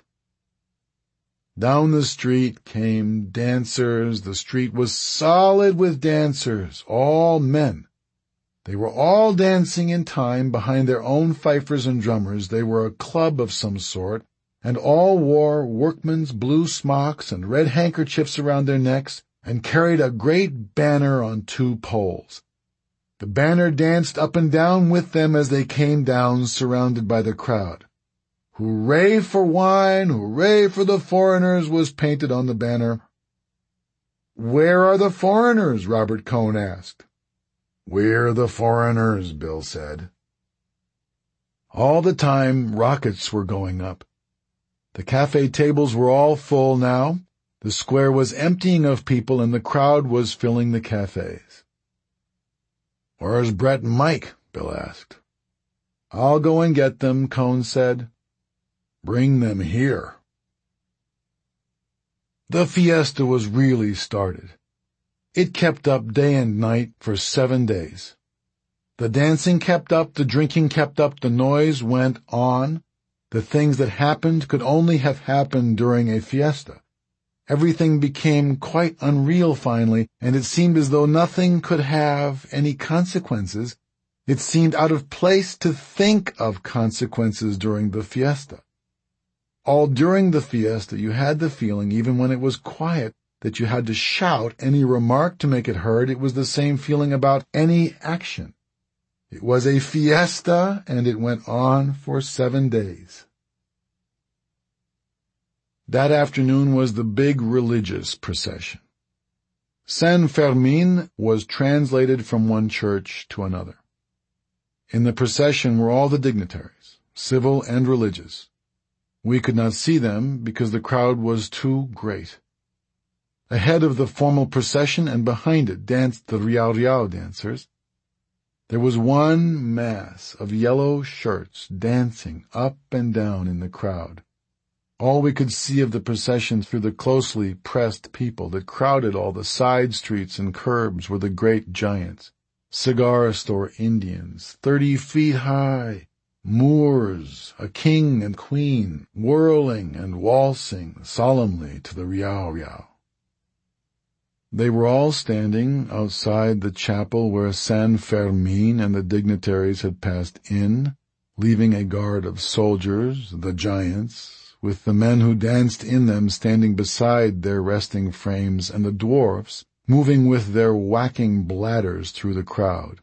Down the street came dancers. The street was solid with dancers, all men. They were all dancing in time behind their own fifers and drummers. They were a club of some sort, and all wore workmen's blue smocks and red handkerchiefs around their necks, and carried a great banner on 2 poles. The banner danced up and down with them as they came down, surrounded by the crowd. "Hooray for wine, hooray for the foreigners," was painted on the banner. "Where are the foreigners?" Robert Cohn asked. "We're the foreigners," Bill said. All the time, rockets were going up. The café tables were all full now. The square was emptying of people, and the crowd was filling the cafés. "Where's Brett and Mike?" Bill asked. "I'll go and get them," Cohn said. "Bring them here." The fiesta was really started. It kept up day and night for 7 days. The dancing kept up, the drinking kept up, the noise went on. The things that happened could only have happened during a fiesta. Everything became quite unreal finally, and it seemed as though nothing could have any consequences. It seemed out of place to think of consequences during the fiesta. All during the fiesta you had the feeling, even when it was quiet, that you had to shout any remark to make it heard. It was the same feeling about any action. It was a fiesta, and it went on for 7 days. That afternoon was the big religious procession. San Fermin was translated from one church to another. In the procession were all the dignitaries, civil and religious. We could not see them because the crowd was too great. Ahead of the formal procession and behind it danced the Riau Riau dancers. There was one mass of yellow shirts dancing up and down in the crowd. All we could see of the procession through the closely pressed people that crowded all the side streets and curbs were the great giants, cigar store Indians, 30 feet high, Moors, a king and queen, whirling and waltzing solemnly to the Riau Riau. They were all standing outside the chapel where San Fermin and the dignitaries had passed in, leaving a guard of soldiers, the giants, with the men who danced in them standing beside their resting frames, and the dwarfs moving with their whacking bladders through the crowd.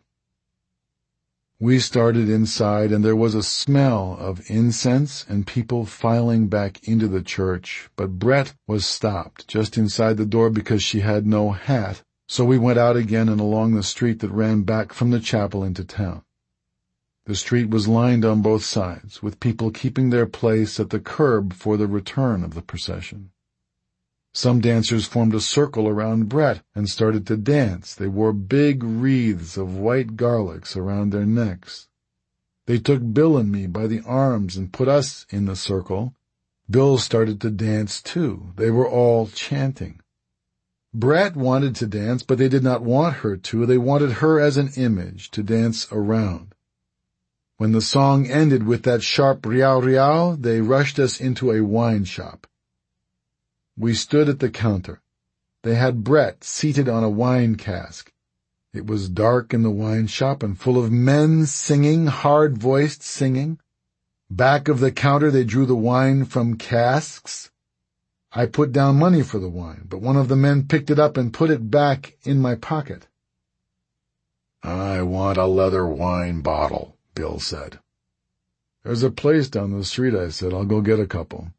We started inside, and there was a smell of incense and people filing back into the church, but Brett was stopped just inside the door because she had no hat, so we went out again and along the street that ran back from the chapel into town. The street was lined on both sides, with people keeping their place at the curb for the return of the procession. Some dancers formed a circle around Brett and started to dance. They wore big wreaths of white garlics around their necks. They took Bill and me by the arms and put us in the circle. Bill started to dance too. They were all chanting. Brett wanted to dance, but they did not want her to. They wanted her as an image to dance around. When the song ended with that sharp Riau Riau, they rushed us into a wine shop. We stood at the counter. They had Brett seated on a wine cask. It was dark in the wine shop and full of men singing, hard-voiced singing. Back of the counter they drew the wine from casks. I put down money for the wine, but one of the men picked it up and put it back in my pocket. "I want a leather wine bottle," Bill said. "There's a place down the street," I said. "I'll go get a couple."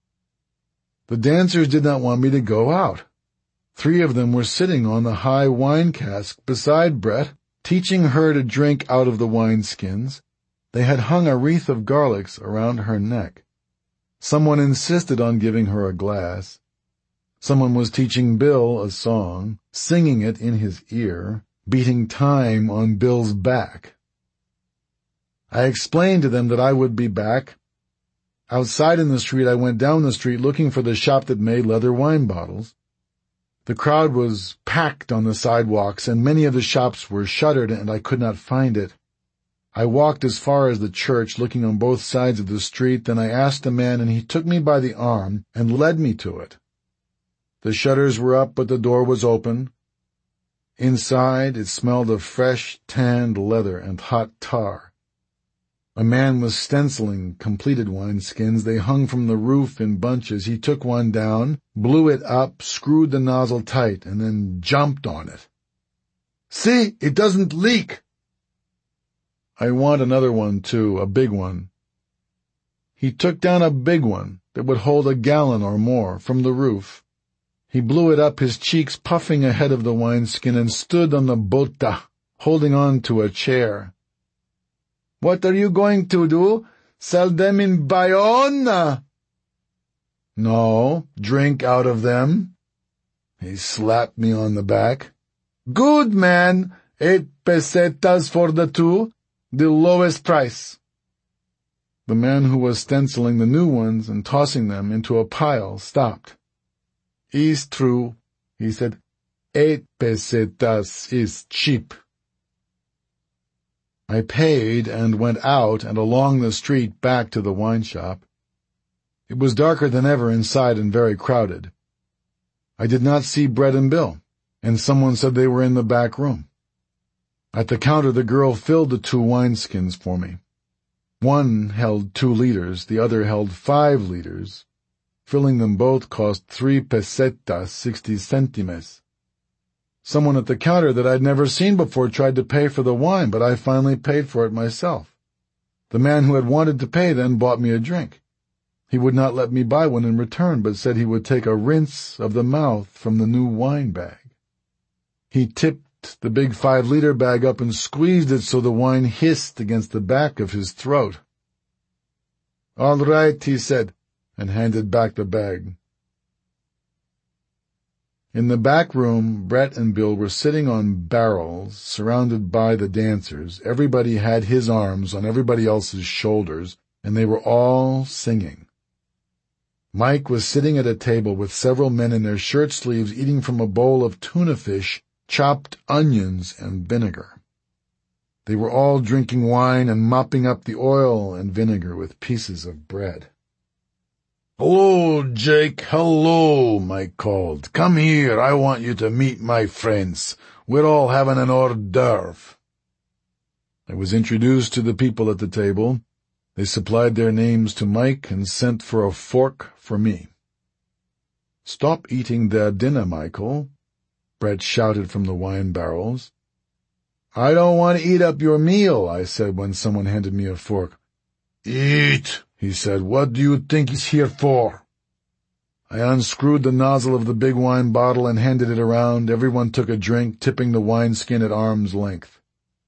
The dancers did not want me to go out. 3 of them were sitting on the high wine cask beside Brett, teaching her to drink out of the wineskins. They had hung a wreath of garlics around her neck. Someone insisted on giving her a glass. Someone was teaching Bill a song, singing it in his ear, beating time on Bill's back. I explained to them that I would be back. Outside in the street, I went down the street looking for the shop that made leather wine bottles. The crowd was packed on the sidewalks, and many of the shops were shuttered, and I could not find it. I walked as far as the church, looking on both sides of the street. Then I asked a man, and he took me by the arm and led me to it. The shutters were up, but the door was open. Inside, it smelled of fresh, tanned leather and hot tar. A man was stenciling completed wineskins. They hung from the roof in bunches. He took one down, blew it up, screwed the nozzle tight, and then jumped on it. "See, it doesn't leak." "I want another one, too, a big one." He took down a big one that would hold a gallon or more from the roof. He blew it up, his cheeks puffing ahead of the wineskin, and stood on the bota, holding on to a chair. "What are you going to do? Sell them in Bayonne?" "No, drink out of them." He slapped me on the back. "Good, man. 8 pesetas for the 2, the lowest price." The man who was stenciling the new ones and tossing them into a pile stopped. "It's true," he said. 8 pesetas is cheap." I paid and went out and along the street back to the wine shop. It was darker than ever inside and very crowded. I did not see Brett and Bill, and someone said they were in the back room. At the counter the girl filled the 2 wineskins for me. One held 2 liters, the other held 5 liters. Filling them both cost 3 pesetas, 60 centimes. Someone at the counter that I'd never seen before tried to pay for the wine, but I finally paid for it myself. The man who had wanted to pay then bought me a drink. He would not let me buy one in return, but said he would take a rinse of the mouth from the new wine bag. He tipped picked the big 5-liter bag up and squeezed it so the wine hissed against the back of his throat. "All right," he said, and handed back the bag. In the back room, Brett and Bill were sitting on barrels, surrounded by the dancers. Everybody had his arms on everybody else's shoulders, and they were all singing. Mike was sitting at a table with several men in their shirt sleeves eating from a bowl of tuna fish, chopped onions, and vinegar. They were all drinking wine and mopping up the oil and vinegar with pieces of bread. "Hello, Jake, hello," Mike called. "Come here, I want you to meet my friends. We're all having an hors d'oeuvre." I was introduced to the people at the table. They supplied their names to Mike and sent for a fork for me. "Stop eating their dinner, Michael," Brett shouted from the wine barrels. "I don't want to eat up your meal," I said when someone handed me a fork. "Eat," he said. "What do you think he's here for?" I unscrewed the nozzle of the big wine bottle and handed it around. Everyone took a drink, tipping the wineskin at arm's length.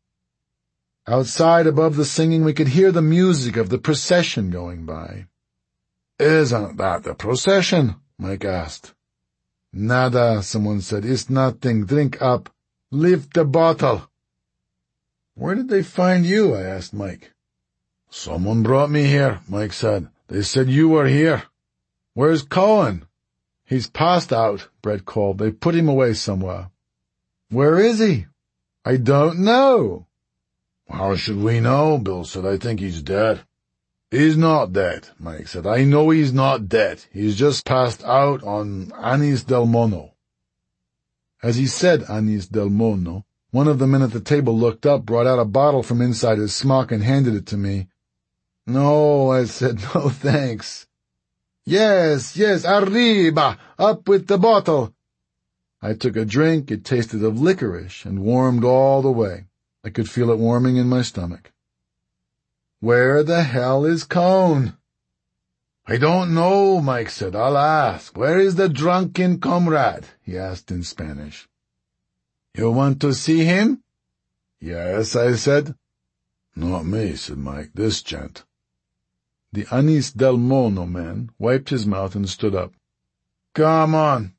Outside, above the singing, we could hear the music of the procession going by. "Isn't that the procession?" Mike asked. "Nada," someone said. "It's nothing. Drink up. Lift the bottle." "Where did they find you?" I asked Mike. "Someone brought me here," Mike said. "They said you were here." "Where's Cohen?" "He's passed out," Brett called. "They put him away somewhere." "Where is he?" "I don't know." "How should we know?" Bill said. "I think he's dead." "He's not dead," Mike said. "I know he's not dead. He's just passed out on Anis del Mono." As he said Anis del Mono, one of the men at the table looked up, brought out a bottle from inside his smock and handed it to me. "No," I said. "No, thanks." Yes, arriba, up with the bottle." I took a drink. It tasted of licorice and warmed all the way. I could feel it warming in my stomach. "Where the hell is Cone?" "I don't know," Mike said. "I'll ask. Where is the drunken comrade?" he asked in Spanish. "You want to see him?" "Yes," I said. "Not me," said Mike. "This gent." The Anis del Mono man wiped his mouth and stood up. "Come on."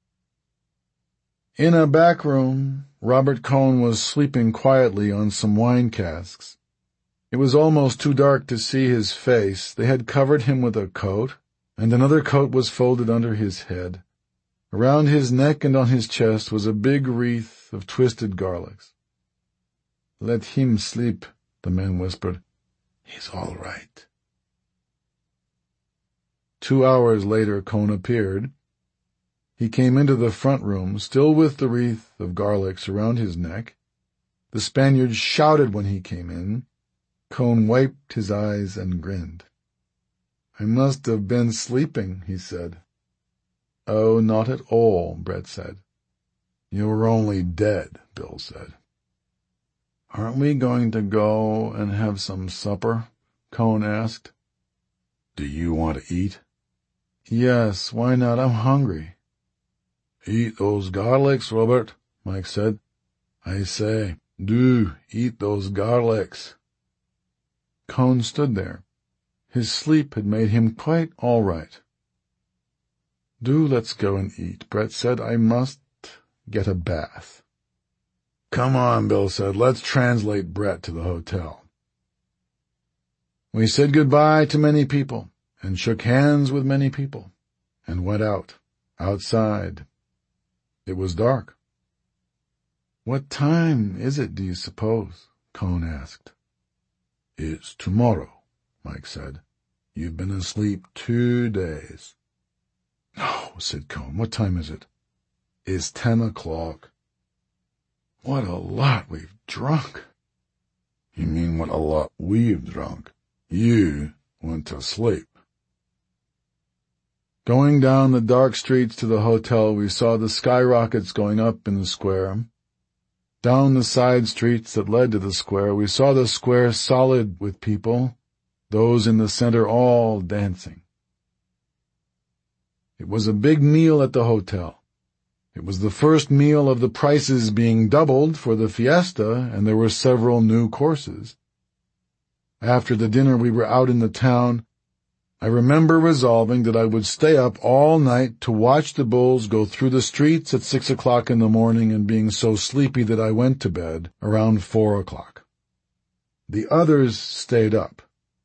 In a back room, Robert Cohn was sleeping quietly on some wine casks. It was almost too dark to see his face. They had covered him with a coat, and another coat was folded under his head. Around his neck and on his chest was a big wreath of twisted garlics. "Let him sleep," the man whispered. "He's all right." 2 hours later, Cohn appeared. He came into the front room, still with the wreath of garlics around his neck. The Spaniards shouted when he came in. Cohn wiped his eyes and grinned. "I must have been sleeping," he said. "Oh, not at all," Brett said. "You were only dead," Bill said. "Aren't we going to go and have some supper?" Cohn asked. "Do you want to eat?" "Yes, why not? I'm hungry." "Eat those garlics, Robert," Mike said. "I say, do eat those garlics." Cohn stood there. His sleep had made him quite all right. "Do let's go and eat," Brett said. "I must get a bath." "Come on," Bill said. "Let's translate Brett to the hotel." We said goodbye to many people, and shook hands with many people, and went out, outside. It was dark. "What time is it, do you suppose?" Cohn asked. "It's tomorrow," Mike said. "You've been asleep 2 days. "No," said Cohn. "What time is it?" "It's 10 o'clock. "What a lot we've drunk." "You mean what a lot we've drunk? You went to sleep." Going down the dark streets to the hotel, we saw the skyrockets going up in the square. Down the side streets that led to the square, we saw the square solid with people, those in the center all dancing. It was a big meal at the hotel. It was the first meal of the prices being doubled for the fiesta, and there were several new courses. After the dinner we were out in the town. I remember resolving that I would stay up all night to watch the bulls go through the streets at 6 o'clock in the morning, and being so sleepy that I went to bed around 4 o'clock. The others stayed up.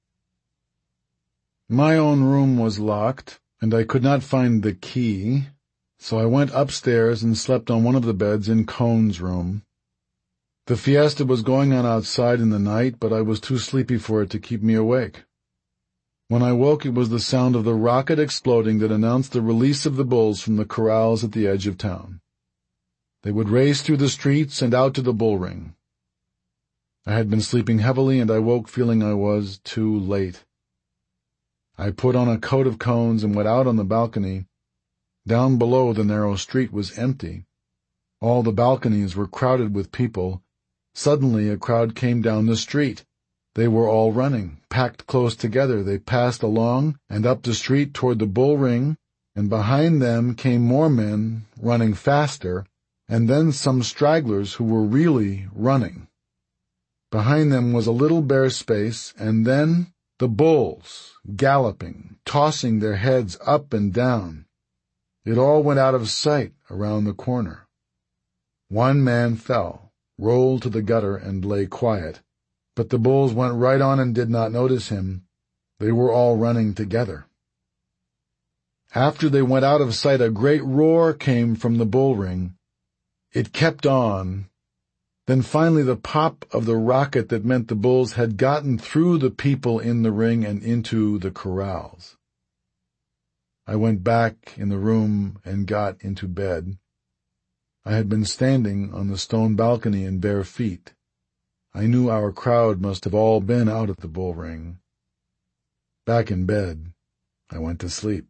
My own room was locked, and I could not find the key, so I went upstairs and slept on one of the beds in Cohn's room. The fiesta was going on outside in the night, but I was too sleepy for it to keep me awake. When I woke, it was the sound of the rocket exploding that announced the release of the bulls from the corrals at the edge of town. They would race through the streets and out to the bull ring. I had been sleeping heavily, and I woke feeling I was too late. I put on a coat of Cohn's and went out on the balcony. Down below, the narrow street was empty. All the balconies were crowded with people. Suddenly a crowd came down the street. They were all running, packed close together. They passed along and up the street toward the bull ring, and behind them came more men, running faster, and then some stragglers who were really running. Behind them was a little bare space, and then the bulls, galloping, tossing their heads up and down. It all went out of sight around the corner. One man fell, rolled to the gutter, and lay quiet, but the bulls went right on and did not notice him. They were all running together. After they went out of sight, a great roar came from the bull ring. It kept on. Then finally the pop of the rocket that meant the bulls had gotten through the people in the ring and into the corrals. I went back in the room and got into bed. I had been standing on the stone balcony in bare feet. I knew our crowd must have all been out at the bull ring. Back in bed, I went to sleep.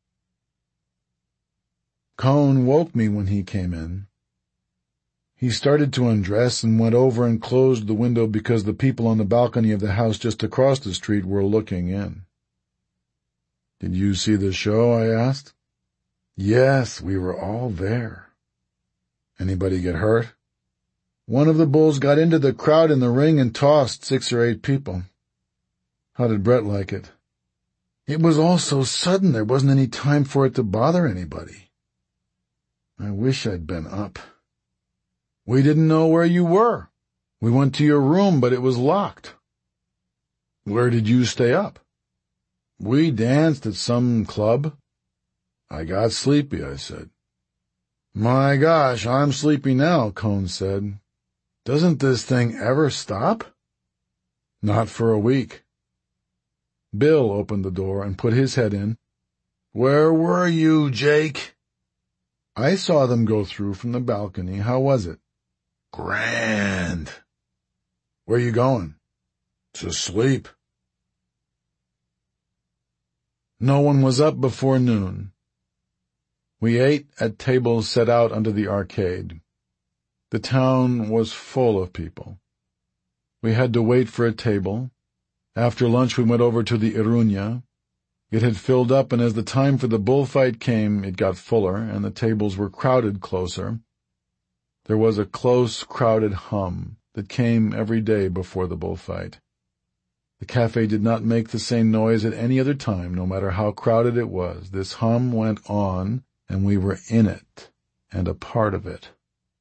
Cohn woke me when he came in. He started to undress and went over and closed the window because the people on the balcony of the house just across the street were looking in. "Did you see the show?" I asked. "Yes, we were all there." "Anybody get hurt?" "One of the bulls got into the crowd in the ring and tossed 6 or 8 people. "How did Brett like it?" "It was all so sudden there wasn't any time for it to bother anybody." "I wish I'd been up." "We didn't know where you were. We went to your room, but it was locked." "Where did you stay up?" "We danced at some club." "I got sleepy," I said. "My gosh, I'm sleepy now," Cohn said. "Doesn't this thing ever stop?" "Not for a week." Bill opened the door and put his head in. "Where were you, Jake?" "I saw them go through from the balcony. How was it?" "Grand." "Where you going?" "To sleep." No one was up before noon. We ate at tables set out under the arcade. The town was full of people. We had to wait for a table. After lunch we went over to the Iruña. It had filled up, and as the time for the bullfight came, it got fuller, and the tables were crowded closer. There was a close, crowded hum that came every day before the bullfight. The cafe did not make the same noise at any other time, no matter how crowded it was. This hum went on, and we were in it, and a part of it.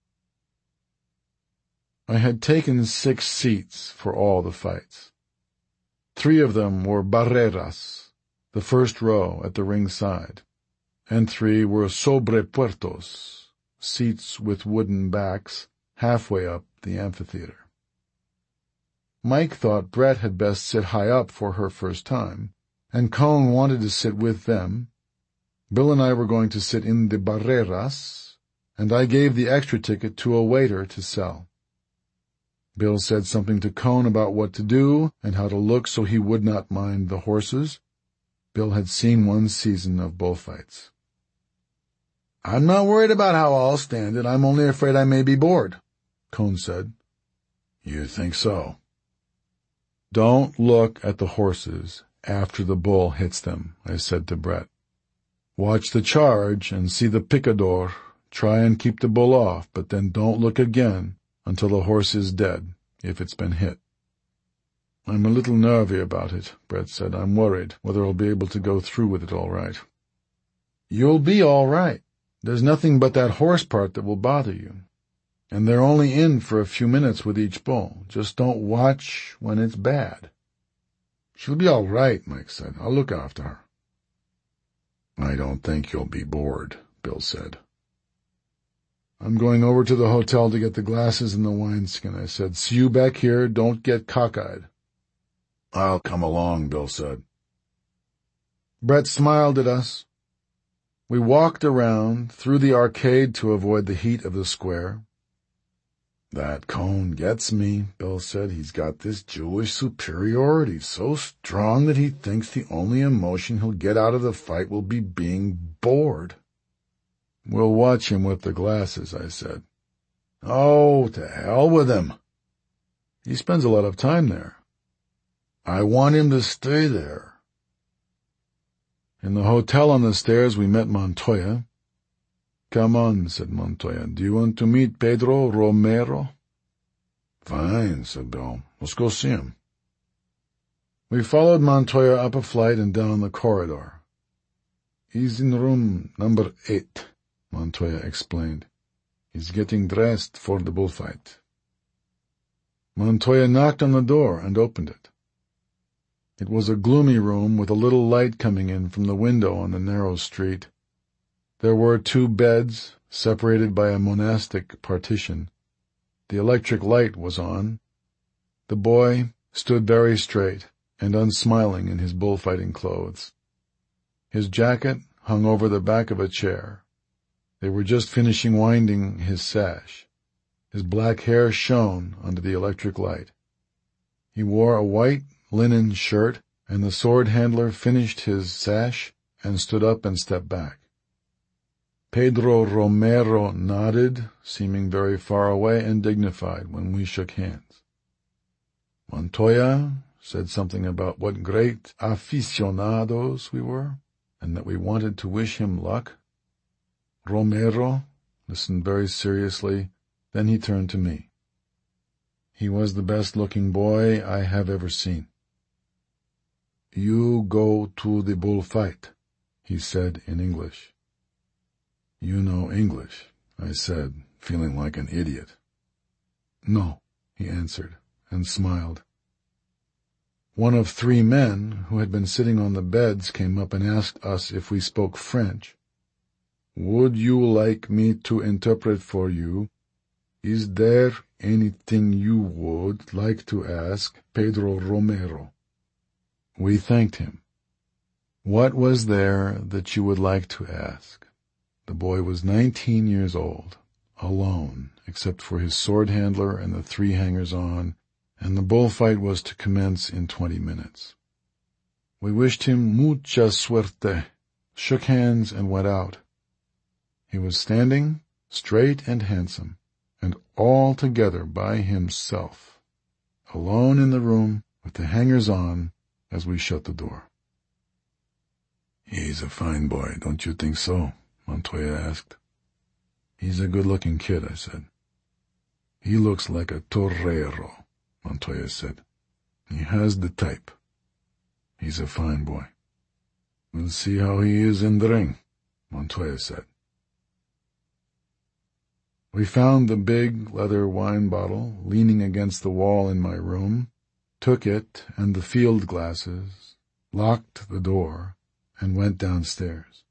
I had taken 6 seats for all the fights. 3 of them were barreras, the first row at the ringside, and 3 were sobrepuertos, seats with wooden backs, halfway up the amphitheater. Mike thought Brett had best sit high up for her first time, and Cohn wanted to sit with them. Bill and I were going to sit in the barreras, and I gave the extra ticket to a waiter to sell. Bill said something to Cohn about what to do and how to look so he would not mind the horses. Bill had seen 1 season of bullfights. "I'm not worried about how I'll stand it. I'm only afraid I may be bored," Cohn said. "You think so?" "Don't look at the horses after the bull hits them," I said to Brett. "Watch the charge and see the picador Try and keep the bull off, but then don't look again until the horse is dead, if it's been hit." "I'm a little nervy about it," Brett said. "I'm worried whether I'll be able to go through with it all right." "You'll be all right. There's nothing but that horse part that will bother you. And they're only in for a few minutes with each bull. Just don't watch when it's bad." "She'll be all right," Mike said. "I'll look after her." "I don't think you'll be bored," Bill said. "I'm going over to the hotel to get the glasses and the wineskin," I said. "See you back here. Don't get cockeyed." "I'll come along," Bill said. Brett smiled at us. We walked around through the arcade to avoid the heat of the square. "That Cohn gets me," Bill said. "He's got this Jewish superiority so strong that he thinks the only emotion he'll get out of the fight will be being bored." "We'll watch him with the glasses," I said. "Oh, to hell with him. He spends a lot of time there. I want him to stay there." In the hotel on the stairs we met Montoya. "Come on," said Montoya. "Do you want to meet Pedro Romero?" "Fine," said Bill. "Let's go see him." We followed Montoya up a flight and down the corridor. "He's in room number 8, Montoya explained. "He's getting dressed for the bullfight." Montoya knocked on the door and opened it. It was a gloomy room with a little light coming in from the window on the narrow street. There were 2 beds, separated by a monastic partition. The electric light was on. The boy stood very straight and unsmiling in his bullfighting clothes. His jacket hung over the back of a chair. They were just finishing winding his sash. His black hair shone under the electric light. He wore a white linen shirt, and the sword handler finished his sash and stood up and stepped back. Pedro Romero nodded, seeming very far away and dignified when we shook hands. Montoya said something about what great aficionados we were, and that we wanted to wish him luck. Romero listened very seriously, then he turned to me. He was the best-looking boy I have ever seen. "You go to the bullfight," he said in English. "You know English," I said, feeling like an idiot. "No," he answered, and smiled. One of 3 men who had been sitting on the beds came up and asked us if we spoke French. "Would you like me to interpret for you? Is there anything you would like to ask Pedro Romero?" We thanked him. What was there that you would like to ask? The boy was 19 years old, alone, except for his sword handler and the 3 hangers-on, and the bullfight was to commence in 20 minutes. We wished him mucha suerte, shook hands, and went out. He was standing, straight and handsome, and altogether by himself, alone in the room with the hangers-on as we shut the door. "He's a fine boy, don't you think so?" Montoya asked. "He's a good-looking kid," I said. "He looks like a torero," Montoya said. "He has the type. He's a fine boy." "We'll see how he is in the ring," Montoya said. We found the big leather wine bottle leaning against the wall in my room, took it and the field glasses, locked the door, and went downstairs.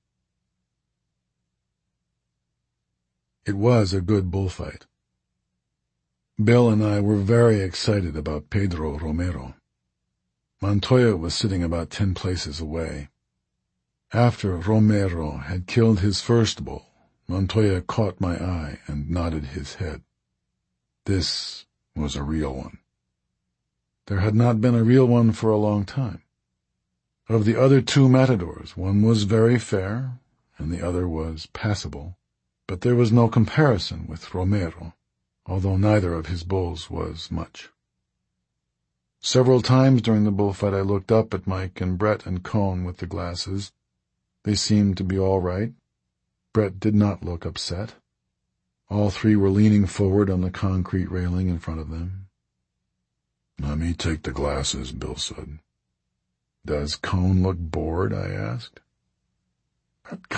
It was a good bullfight. Bill and I were very excited about Pedro Romero. Montoya was sitting about 10 places away. After Romero had killed his first bull, Montoya caught my eye and nodded his head. This was a real one. There had not been a real one for a long time. Of the other 2 matadors, one was very fair, and the other was passable, but there was no comparison with Romero, although neither of his bulls was much. Several times during the bullfight I looked up at Mike and Brett and Cohn with the glasses. They seemed to be all right. Brett did not look upset. All three were leaning forward on the concrete railing in front of them. "Let me take the glasses," Bill said. "Does Cone look bored?" I asked.